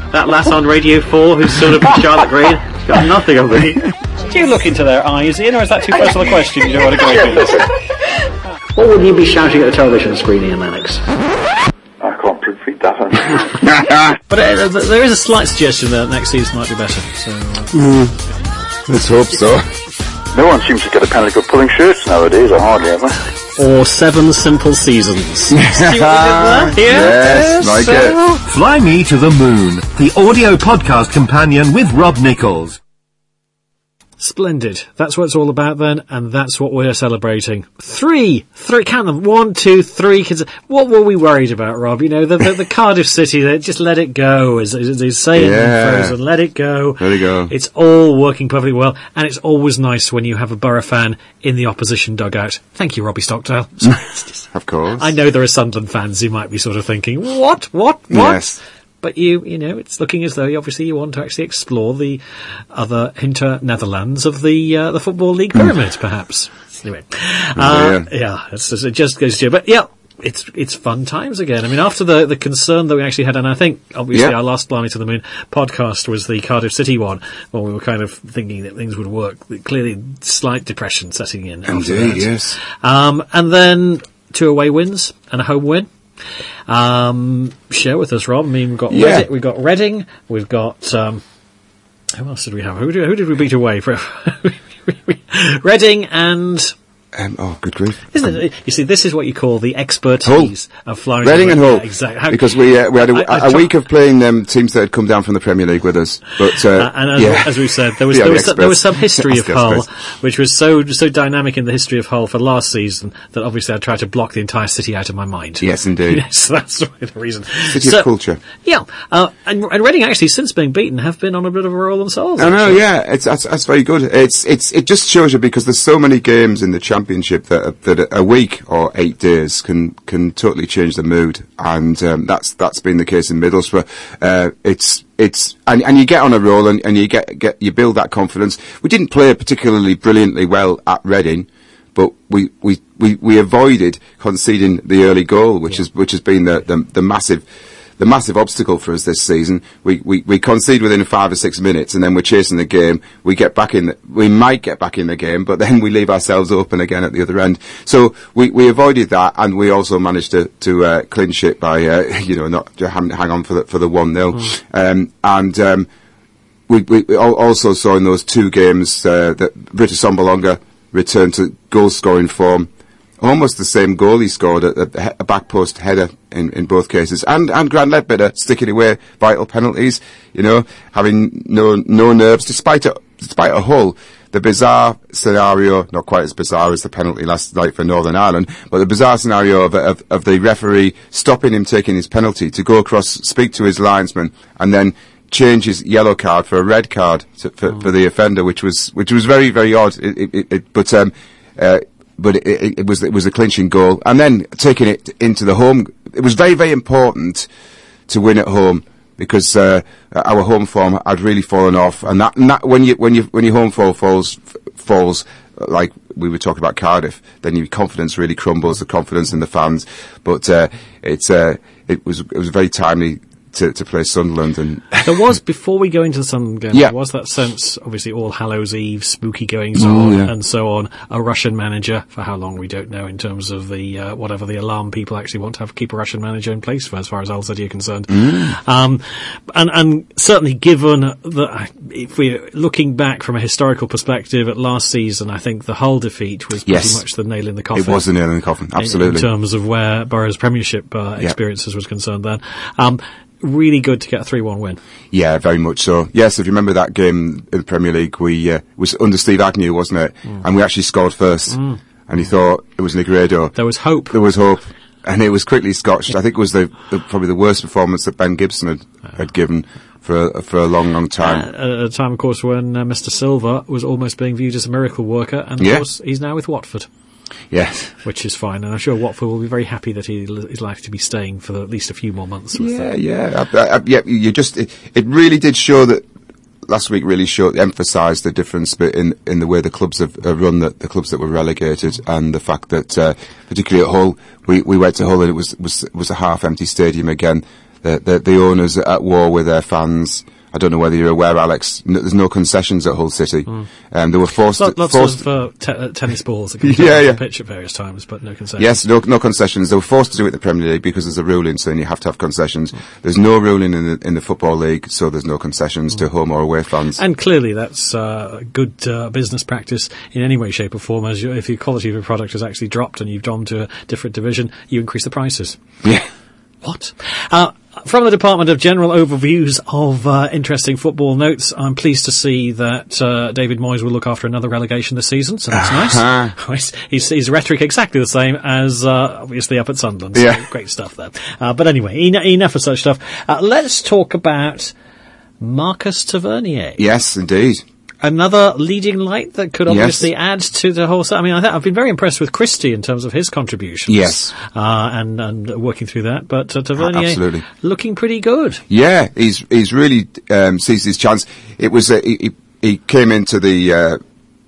That lass on Radio 4 who's sort of Charlotte Green, she's got nothing on me. Do you look into their eyes, Ian, or is that too personal a question? You don't want to go into this? What would you be shouting at the television screen, Ian Lennox? I can't repeat that. But there is a slight suggestion that next season might be better. So, let's hope so. No one seems to get a penalty for pulling shirts nowadays, or hardly ever. Or 7 Simple Seasons. See what we did there? Yes, like it. Fly Me to the Moon, the audio podcast companion with Rob Nichols. Splendid. That's what it's all about then, and that's what we're celebrating. Three, count them. 1, 2, 3 kids. What were we worried about, Rob? You know, the Cardiff City, they just let it go, as they say in Frozen. Let it go. Let it go. It's all working perfectly well, and it's always nice when you have a Borough fan in the opposition dugout. Thank you, Robbie Stockdale. Of course. I know there are Sunderland fans who might be sort of thinking, what? Yes. But you know, it's looking as though obviously you want to actually explore the other hinter-Netherlands of the Football League pyramid, perhaps. Anyway, it just goes to you. But yeah, it's fun times again. I mean, after the concern that we actually had, and I think obviously our last Blimey to the Moon podcast was the Cardiff City one, when we were kind of thinking that things would work. Clearly, slight depression setting in. Indeed, yes. And then 2 away wins and a home win. Share with us, Rob. I mean, we've got Reading, we've got who else did we have? Who did we beat away? Reading and good grief! Isn't it? You see, this is what you call the expertise of flying. Reading and Hull, exactly. Because we had a week of playing teams that had come down from the Premier League with us. But as we said, there was some history of Hull, which was so dynamic in the history of Hull for last season that obviously I tried to block the entire city out of my mind. Yes, indeed. Yes, that's the reason. City of culture. Yeah, and Reading actually, since being beaten, have been on a bit of a roll themselves. I know. Yeah, that's very good. It just shows you, because there's so many games in the Championship that a week or 8 days can totally change the mood, and that's been the case in Middlesbrough. And you get on a roll, and you build that confidence. We didn't play particularly brilliantly well at Reading, but we avoided conceding the early goal, which has been the massive obstacle for us this season. We concede within 5 or 6 minutes, and then we're chasing the game. We might get back in the game, but then we leave ourselves open again at the other end. So we avoided that, and we also managed to clinch it by not hang on for the 1-0. We also saw in those 2 games that Britta Sombolonga returned to goal scoring form. Almost the same goal he scored at a back post header in both cases, and Grant Ledbetter sticking away vital penalties, having no nerves despite a Hull. The bizarre scenario, not quite as bizarre as the penalty last night for Northern Ireland, but the bizarre scenario of the referee stopping him taking his penalty to go across, speak to his linesman, and then change his yellow card for a red card for the offender, which was very, very odd. But it was a clinching goal, and then taking it into the home. It was very, very important to win at home, because our home form had really fallen off, and that when your home form falls, like we were talking about Cardiff, then your confidence really crumbles, the confidence in the fans. But it was very timely to play Sunderland. And there was, before we go into the Sunderland game, there was that sense, obviously All Hallows Eve, spooky goings on, and so on. A Russian manager, for how long we don't know, in terms of the whatever the alarm people actually want to keep a Russian manager in place for, as far as Al City are concerned. And certainly given that, if we're looking back from a historical perspective at last season, I think the Hull defeat was pretty much the nail in the coffin. It was the nail in the coffin, absolutely. In terms of where Borough's Premiership experiences was concerned then. Really good to get a 3-1 win. Yeah, very much so. Yes, if you remember that game in the Premier League, it was under Steve Agnew, wasn't it? And we actually scored first. And you thought it was Negredo. There was hope. And it was quickly scotched. I think it was probably the worst performance that Ben Gibson had given for a long, long time. At a time, of course, when Mr. Silva was almost being viewed as a miracle worker, and of course he's now with Watford. Yes. Which is fine, and I'm sure Watford will be very happy that he is likely to be staying for at least a few more months. It really did show that. Last week really emphasised the difference in the way the clubs have run, the clubs that were relegated, and the fact that, particularly at Hull, we went to Hull and it was a half-empty stadium again. the owners at war with their fans. I don't know whether you're aware, Alex. There's no concessions at Hull City. They were forced. Lots of tennis balls that come on the pitch at various times, but no concessions. Yes, no concessions. They were forced to do it in the Premier League because there's a ruling saying you have to have concessions. There's no ruling in the Football League, so there's no concessions to home or away fans. And clearly, that's good business practice in any way, shape, or form. As if your quality of your product has actually dropped and you've gone to a different division, you increase the prices. Yeah. What? From the Department of General Overviews of interesting football notes, I'm pleased to see that David Moyes will look after another relegation this season, so that's nice. His rhetoric exactly the same as obviously up at Sunderland. So great stuff there. But anyway, enough of such stuff. Let's talk about Marcus Tavernier. Yes, indeed. Another leading light that could obviously add to the whole. I mean, I've been very impressed with Christie in terms of his contributions. Yes, and working through that. But Tavernier looking pretty good. Yeah, he's really seized his chance. It was he came into the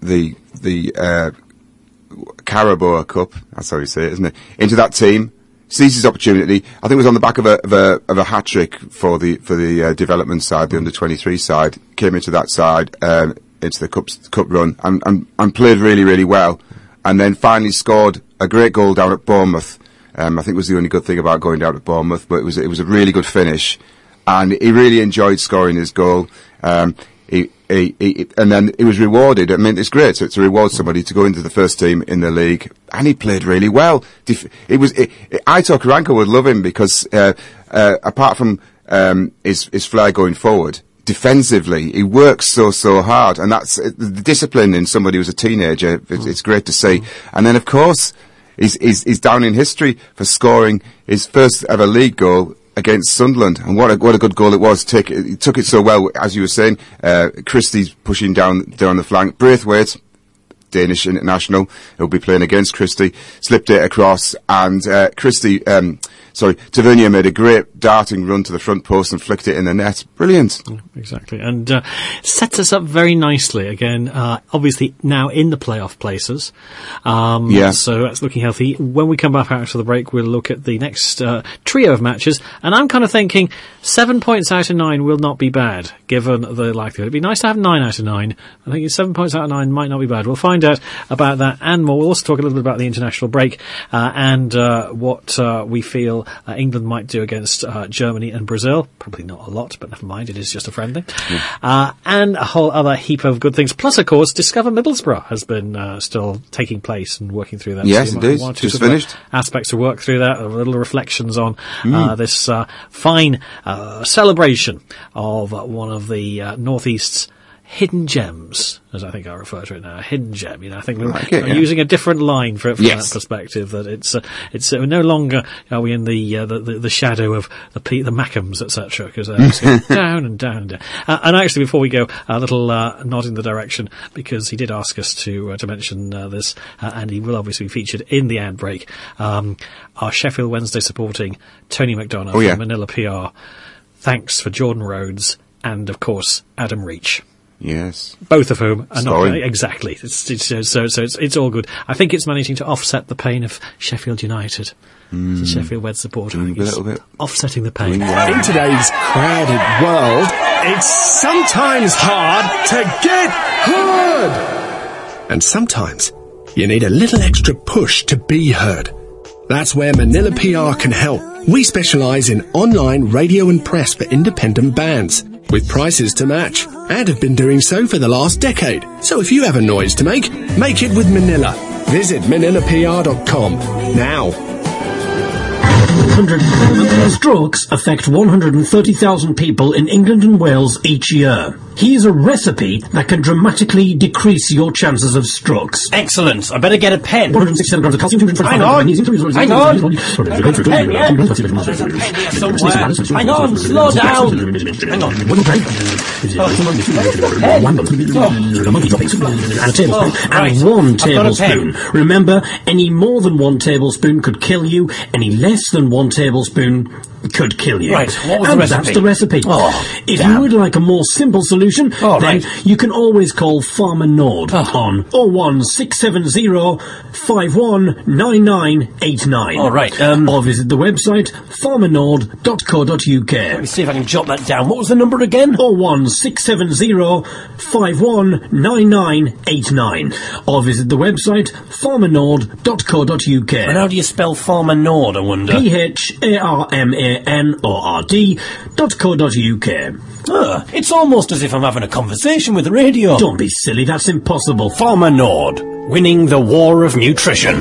Carabao Cup. That's how you say it, isn't it? Into that team. Seized his opportunity. I think it was on the back of a hat trick for the development side, the under-23 side. Came into that side, into the cup run, and played really, really well. And then finally scored a great goal down at Bournemouth. I think it was the only good thing about going down at Bournemouth, but it was a really good finish. And he really enjoyed scoring his goal. And then he was rewarded. I mean, it's great to reward somebody to go into the first team in the league, and he played really well. Aitor Karanka would love him because, apart from, his flair going forward, defensively, he works so hard, and that's the discipline in somebody who's a teenager. It's great to see. And then, of course, he's down in history for scoring his first ever league goal against Sunderland, and what a good goal it was. He took it so well, as you were saying. Christie's pushing down there on the flank. Braithwaite, Danish international, who'll be playing against Christie, slipped it across, and Tavernier made a great darting run to the front post and flicked it in the net. Brilliant. Exactly, and sets us up very nicely again. Obviously now in the playoff places. So that's looking healthy. When we come back after the break, we'll look at the next trio of matches, and I'm kind of thinking 7 points out of 9 will not be bad, given the likelihood. It'd be nice to have 9 out of 9. I think 7 points out of 9 might not be bad. We'll find out about that and more. We'll also talk a little bit about the international break and what we feel England might do against Germany and Brazil. Probably not a lot, but never mind, it is just a friendly. And a whole other heap of good things. Plus, of course, Discover Middlesbrough has been still taking place and working through that. Yes, indeed. Just finished. Aspects to work through that, little reflections on this fine celebration of one of the Northeast's hidden gems, as I think I refer to it now, a hidden gem. I think we're using a different line from that perspective. That it's no longer are we in the shadow of the Mackhams, etc. Because down and down and down. And actually, before we go, a little nod in the direction, because he did ask us to mention this, and he will obviously be featured in the ad break. Our Sheffield Wednesday supporting Tony McDonough from Manila PR. Thanks for Jordan Rhodes and of course Adam Reach. Yes. Both of whom are not exactly. It's all good. I think it's managing to offset the pain of Sheffield United. As a Sheffield Wednesday supporter, I think it's offsetting the pain. In today's crowded world, it's sometimes hard to get heard. And sometimes you need a little extra push to be heard. That's where Manila PR can help. We specialise in online radio and press for independent bands, with prices to match, and have been doing so for the last decade. So if you have a noise to make it with Manila. Visit manilapr.com now. Strokes affect 130,000 people in England and Wales each year. Here's a recipe that can dramatically decrease your chances of strokes. Excellent. I better get a pen. 167 grams of calcium, 225 Hang on, slow down. Hang on. And a tablespoon. And 1 tablespoon. Remember, any more than 1 tablespoon could kill you. Any less than 1 tablespoon could kill you. Right, what was and the recipe? That's the recipe. If you would like a more simple solution, then you can always call Farmer Nord on 01670 519989. All right. Or visit the website farmernord.co.uk. Let me see if I can jot that down. What was the number again? 01670 519989. Or visit the website farmernord.co.uk. And how do you spell Farmer Nord, I wonder? PHARMANORD.co.uk. It's almost as if I'm having a conversation with the radio. Don't be silly, that's impossible. Farmer Nord, winning the war of nutrition.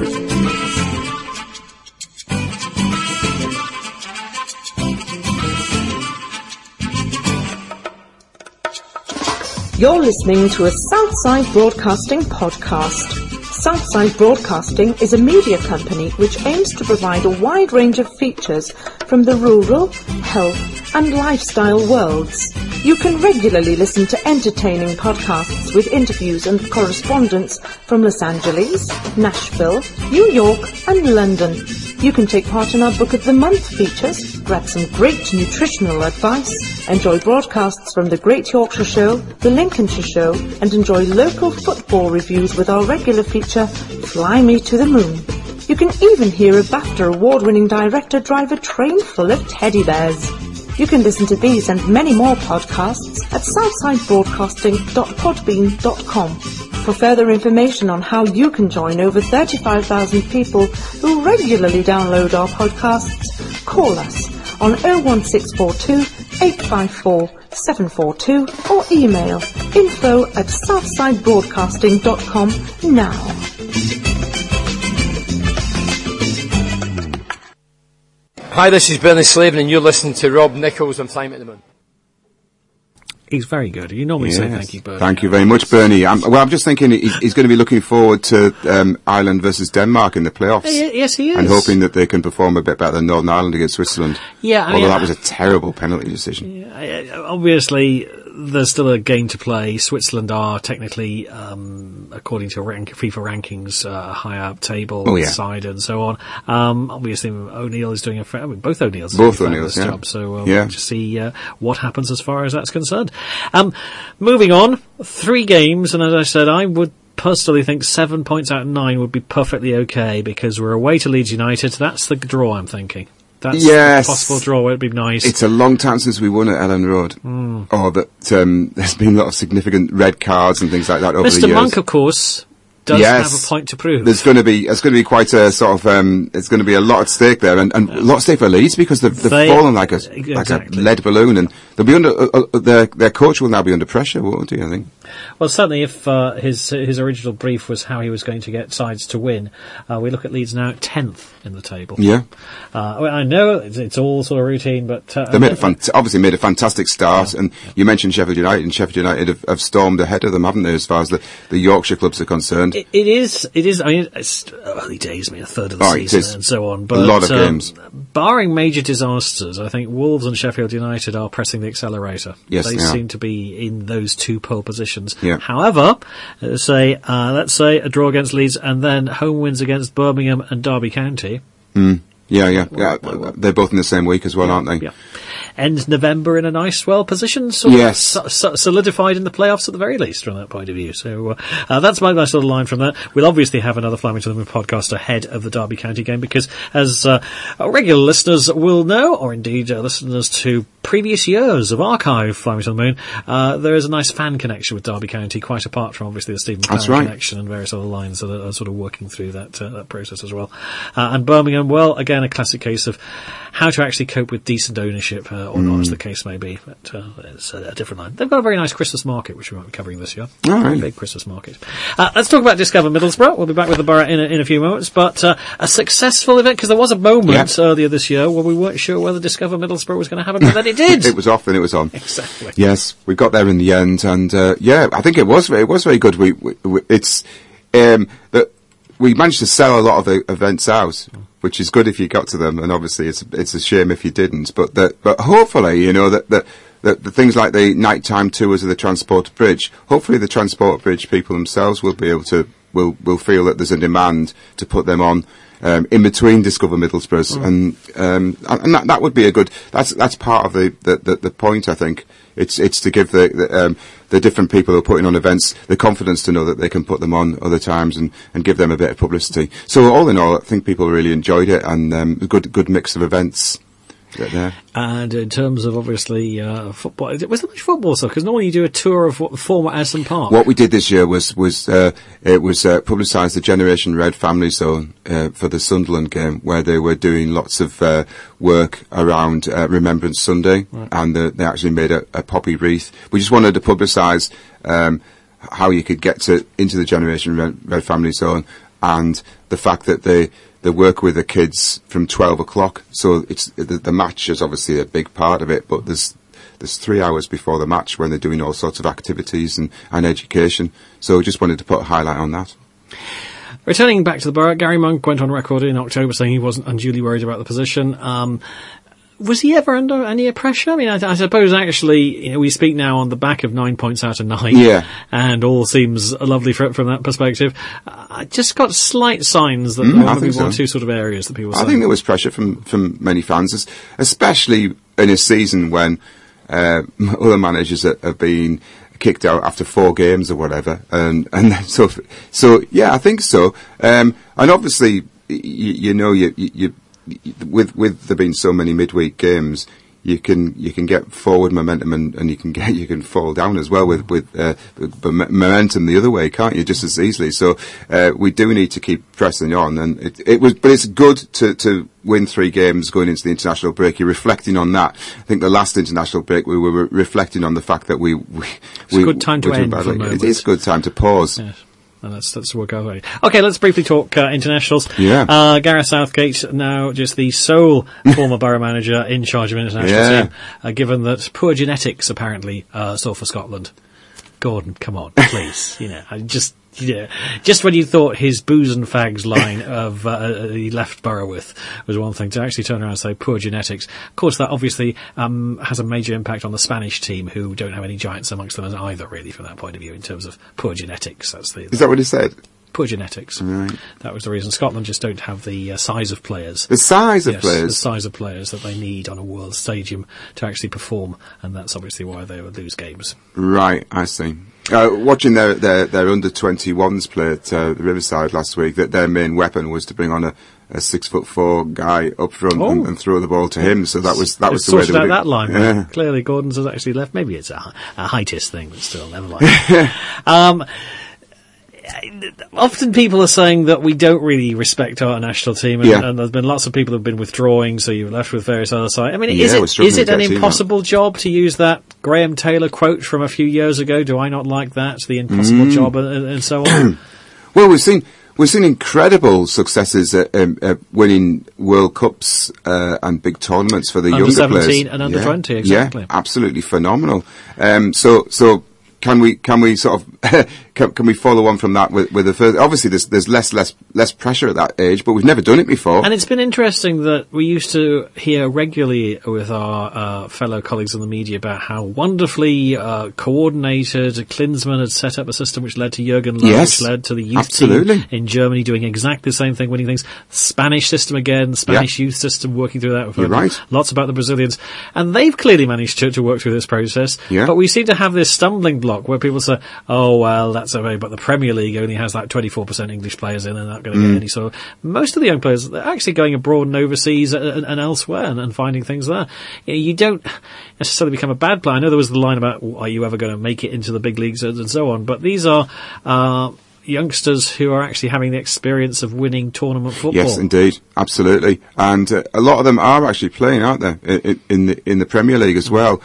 You're listening to a Southside Broadcasting podcast. Southside Broadcasting is a media company which aims to provide a wide range of features from the rural, health and lifestyle worlds. You can regularly listen to entertaining podcasts with interviews and correspondence from Los Angeles, Nashville, New York and London. You can take part in our Book of the Month features, grab some great nutritional advice, enjoy broadcasts from the Great Yorkshire Show, the Lincolnshire Show, and enjoy local football reviews with our regular feature, Fly Me to the Moon. You can even hear a BAFTA award-winning director drive a train full of teddy bears. You can listen to these and many more podcasts at southsidebroadcasting.podbean.com. For further information on how you can join over 35,000 people who regularly download our podcasts, call us on 01642 854 742 or email info@southsidebroadcasting.com now. Hi, this is Bernie Slavin and you're listening to Rob Nichols on Flying at the Moon. He's very good. You normally say thank you, Bernie. Thank you very much, Bernie. I'm just thinking he's going to be looking forward to Ireland versus Denmark in the playoffs. Yes, he is. And hoping that they can perform a bit better than Northern Ireland against Switzerland. Yeah, although that was a terrible penalty decision. Yeah, obviously, there's still a game to play. Switzerland are technically, according to FIFA rankings, higher up table side and so on. Obviously, O'Neill is doing both O'Neills are doing a fabulous job. So we'll just see what happens as far as that's concerned. Moving on, 3 games, and as I said, I would personally think 7 points out of 9 would be perfectly okay because we're away to Leeds United. That's the draw, I'm thinking. That's a possible draw. It'd be nice. It's a long time since we won at Ellen Road. Or that there's been a lot of significant red cards and things like that over the years. Mr. Monk, of course, does have a point to prove. There's going to be quite a sort of it's going to be a lot at stake there, and a lot at stake for Leeds because they've fallen like a lead balloon, and they'll be under their coach will now be under pressure, won't he? I think. Well, certainly, if his original brief was how he was going to get sides to win, we look at Leeds now at 10th in the table. Yeah. I know it's all sort of routine, but they obviously made a fantastic start, and you mentioned Sheffield United, and Sheffield United have stormed ahead of them, haven't they, as far as the Yorkshire clubs are concerned? It is. I mean, it's early days. I mean, a third of the season and so on. But a lot of games. Barring major disasters, I think Wolves and Sheffield United are pressing the accelerator. Yes, they seem to be in those 2 pole positions. Yeah. However, let's say a draw against Leeds and then home wins against Birmingham and Derby County. Yeah. They're both in the same week as well, aren't they? Yeah. End November in a nice, swell position, solidified in the playoffs at the very least from that point of view. So that's my nice little line from that. We'll obviously have another Flying to the Moon podcast ahead of the Derby County game because, as regular listeners will know, or indeed listeners to previous years of archive Flying to the Moon, there is a nice fan connection with Derby County, quite apart from obviously the Stephen McLaren connection and various other lines that are sort of working through that process as well. And Birmingham, well, again, a classic case of how to actually cope with decent ownership, or not, as the case may be. But it's a different line. They've got a very nice Christmas market, which we might be covering this year. Very big Christmas market. Let's talk about Discover Middlesbrough. We'll be back with the borough in a few moments. But a successful event, because there was a moment earlier this year where we weren't sure whether Discover Middlesbrough was going to happen, but then it did. It was off and it was on. Exactly. Yes, we got there in the end, and I think it was very good. That we managed to sell a lot of the events out, which is good if you got to them, and obviously it's a shame if you didn't. But hopefully, that the things like the nighttime tours of the Transport Bridge, hopefully the Transport Bridge people themselves will be able to will feel that there's a demand to put them on in between Discover Middlesbrough, and that would be a good. That's part of the point. I think it's to give the different people who are putting on events the confidence to know that they can put them on other times and give them a bit of publicity. So all in all, I think people really enjoyed it, and a good mix of events. There. And in terms of obviously football, was there much football stuff? Because normally you do a tour of the former Aston Park. What we did this year was publicised the Generation Red Family Zone for the Sunderland game, where they were doing lots of work around Remembrance Sunday, right. And they actually made a poppy wreath. We just wanted to publicise how you could get into the Generation Red Family Zone, and the fact that they work with the kids from 12 o'clock. So it's the match is obviously a big part of it, but there's 3 hours before the match when they're doing all sorts of activities and education. So we just wanted to put a highlight on that. Returning back to the Borough, Gary Monk went on record in October saying he wasn't unduly worried about the position. Was he ever under any pressure? I mean, I suppose actually, we speak now on the back of 9 points out of 9. Yeah. And all seems lovely from that perspective. I just got slight signs that there might be one or two sort of areas that people were saying. I think there was pressure from many fans, especially in a season when other managers have been kicked out after 4 games or whatever. And so yeah, I think so. And obviously, you with there being so many midweek games, you can get forward momentum and you can fall down as well with momentum the other way, can't you? Just as easily. So we do need to keep pressing on, and but it's good to win 3 games going into the international break. You're reflecting on that. I think the last international break we were reflecting on the fact that it's a good time to end. It is a good time to pause. Yes. And let's work our way. Okay, let's briefly talk internationals. Yeah. Gareth Southgate, now just the sole former Borough manager in charge of an international team, given that poor genetics apparently saw for Scotland. Gordon, come on, please. Just when you thought his booze and fags line of he left Borough with was one thing, to actually turn around and say poor genetics. Of course, that obviously has a major impact on the Spanish team, who don't have any giants amongst them either, really, from that point of view, in terms of poor genetics. Is that what he said? Poor genetics. Right. That was the reason. Scotland just don't have the size of players. The size of players? The size of players that they need on a world stadium to actually perform, and that's obviously why they would lose games. Right, I see. Watching their under-21s play at the Riverside last week, that their main weapon was to bring on a 6'4" guy up front and throw the ball to him. So that was the way they sorted out that line. Yeah. Clearly, Gordon's has actually left. Maybe it's a heightist thing, but still, never mind. Often people are saying that we don't really respect our national team, and there's been lots of people who've been withdrawing, so you're left with various other sides. I mean, is it an impossible job, to use that Graham Taylor quote from a few years ago? Do I not like that? The impossible job, and so on. Well, we've seen incredible successes at winning World Cups and big tournaments for the younger players. Under 17 and under 20, exactly. Yeah, absolutely phenomenal. So can we sort of can we follow on from that with the first? Obviously, there's less pressure at that age, but we've never done it before. And it's been interesting that we used to hear regularly with our fellow colleagues in the media about how wonderfully coordinated Klinsmann had set up a system which led to Jurgen Low, which led to the youth team in Germany doing exactly the same thing, winning things. Spanish system again, Spanish youth system, working through that. We've heard lots about the Brazilians, and they've clearly managed to work through this process. Yeah. But we seem to have this stumbling block where people say, oh, well, that's okay, but the Premier League only has like 24% English players in, and they're not going to get any sort of... Most of the young players, they're actually going abroad and overseas and elsewhere and finding things there. You don't necessarily become a bad player. I know there was the line about, are you ever going to make it into the big leagues and so on, but these are... youngsters who are actually having the experience of winning tournament football. Yes, indeed, absolutely, and a lot of them are actually playing, aren't they, in the Premier League as well.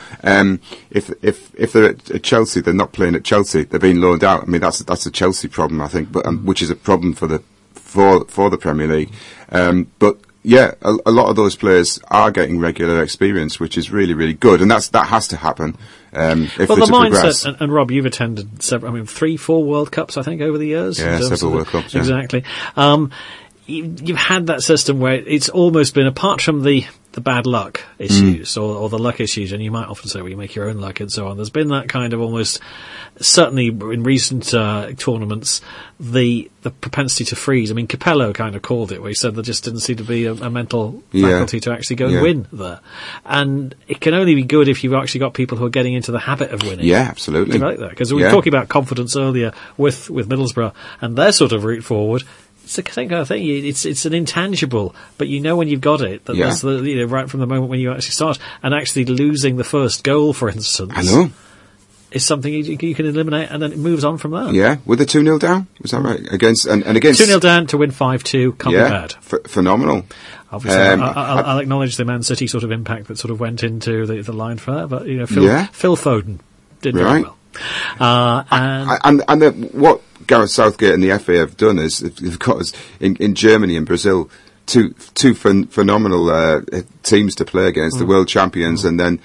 If they're at Chelsea, they're not playing at Chelsea; they're being loaned out. I mean, that's a Chelsea problem, I think, but which is a problem for the Premier League. But yeah, a lot of those players are getting regular experience, which is really, really good, and that has to happen. If well, the mindset, and Rob, you've attended 3-4 World Cups, I think, over the years. Yeah, several World Cups. Yeah. Exactly. You've had that system where it's almost been, apart from the the bad luck issues or the luck issues, and you might often say, well, you make your own luck and so on. There's been that kind of almost, certainly in recent tournaments, the propensity to freeze. I mean, Capello kind of called it, where he said there just didn't seem to be a mental faculty to actually go and win there. And it can only be good if you've actually got people who are getting into the habit of winning. Yeah, absolutely. Like that, because we were talking about confidence earlier with Middlesbrough and their sort of route forward. It's the same kind of thing. It's an intangible, but you know when you've got it. That's the, right from the moment when you actually start. And actually losing the first goal, for instance, I know, is something you can eliminate, and then it moves on from there. Yeah, with the 2-0 down, was that right? Against 2-0 down to win 5-2, can't be bad. Phenomenal. Obviously, I'll acknowledge the Man City sort of impact that sort of went into the line for that, but Phil Foden did very well. What Gareth Southgate and the FA have done is they've got us in Germany and Brazil two phenomenal teams to play against, the world champions, and then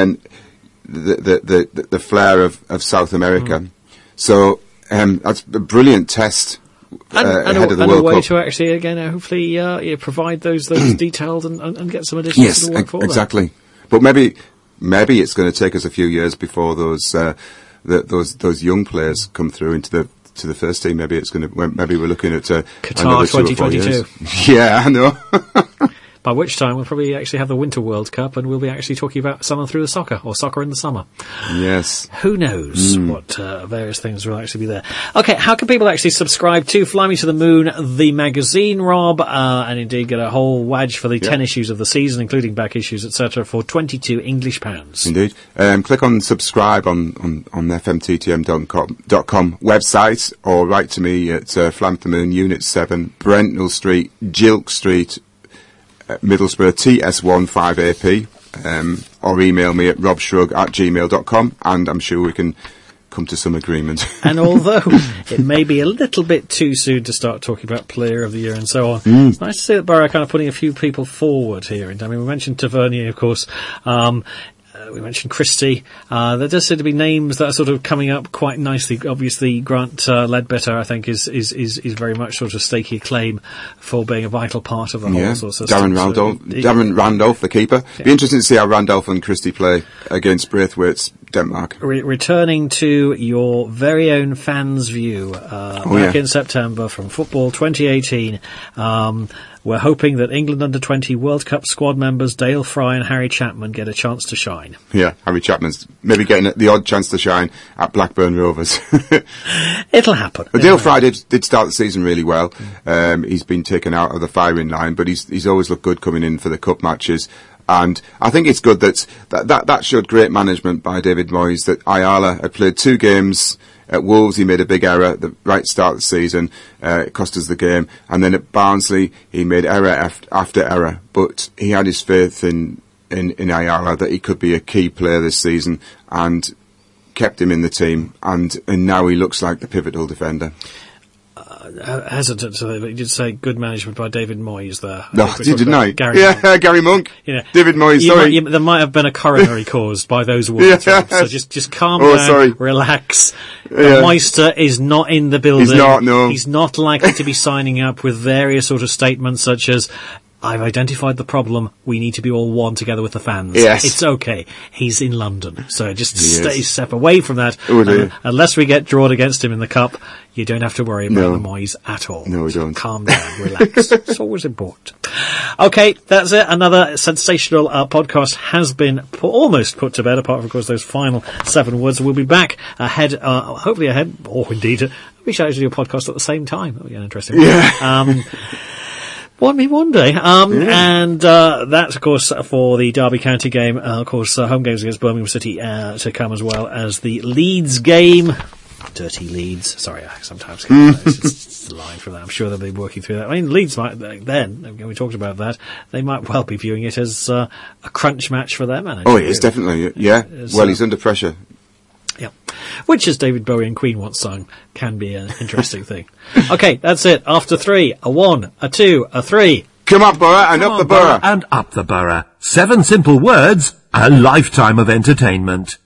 the flair of South America. So that's a brilliant test ahead of the World Cup. And a way to actually again hopefully provide those details and get some additional to work for exactly. But maybe it's going to take us a few years before those young players come through into the first team. Maybe it's going to. Maybe we're looking at Qatar 2022. Yeah, I know. By which time we'll probably actually have the Winter World Cup, and we'll be actually talking about summer through the soccer, or soccer in the summer. Yes. Who knows what various things will actually be there. Okay, how can people actually subscribe to Fly Me to the Moon, the magazine, Rob, and indeed get a whole wage for the 10 issues of the season, including back issues, etc., for £22 English? Indeed. Click on subscribe on fmttm.com website, or write to me at Fly Me to the Moon, Unit 7, Brentnell Street, Gilk Street, Middlesbrough, TS15AP, or email me at robshrug@gmail.com, and I'm sure we can come to some agreement. And although it may be a little bit too soon to start talking about Player of the Year and so on, it's nice to see that Borough are kind of putting a few people forward here. I mean, we mentioned Tavernier, of course. We mentioned Christie. There does seem to be names that are sort of coming up quite nicely. Obviously, Grant Ledbetter, I think, is very much sort of staking a claim for being a vital part of the whole sort of system. Darren Randolph, the keeper. Be interesting to see how Randolph and Christie play against Braithwaite's Denmark. Returning to your very own fans' view back in September from Football 2018. We're hoping that England Under-20 World Cup squad members Dale Fry and Harry Chapman get a chance to shine. Yeah, Harry Chapman's maybe getting the odd chance to shine at Blackburn Rovers. It'll happen. Dale Fry did start the season really well. He's been taken out of the firing line, but he's always looked good coming in for the cup matches. And I think it's good that showed great management by David Moyes, that Ayala had played 2 games. At Wolves, he made a big error at the right start of the season. It cost us the game. And then at Barnsley, he made error after error. But he had his faith in Ayala that he could be a key player this season, and kept him in the team. And now he looks like the pivotal defender. Hesitant to say, but you did say good management by David Moyes there. No, didn't I? Gary Monk. Yeah. David Moyes, sorry. There might have been a coronary caused by those words. So just calm down, relax. The Meister is not in the building. He's not, no. He's not likely to be signing up with various sort of statements such as, I've identified the problem. We need to be all one together with the fans. Yes. It's okay. He's in London. So just step away from that. Oh, unless we get drawn against him in the cup, you don't have to worry about the Moyes at all. No, we don't. Calm down, relax. It's always important. Okay, that's it. Another sensational podcast has been almost put to bed, apart from, of course, those final 7 words. We'll be back ahead, hopefully ahead, or indeed, we should actually do a podcast at the same time. That would be an interesting one. One day. And that's, of course, for the Derby County game. Of course, home games against Birmingham City to come, as well as the Leeds game. Dirty Leeds. Sorry, I sometimes it's the line for that. I'm sure they'll be working through that. I mean, Leeds might, then, we talked about that, they might well be viewing it as a crunch match for their manager. Oh, it is, definitely, yeah. Well, he's under pressure. Yeah. Which, as David Bowie and Queen once sung, can be an interesting thing. Okay, that's it. After 3, a 1, a 2, a 3. Come up, Borough, and up the Borough. And up the Borough. 7 simple words, a lifetime of entertainment.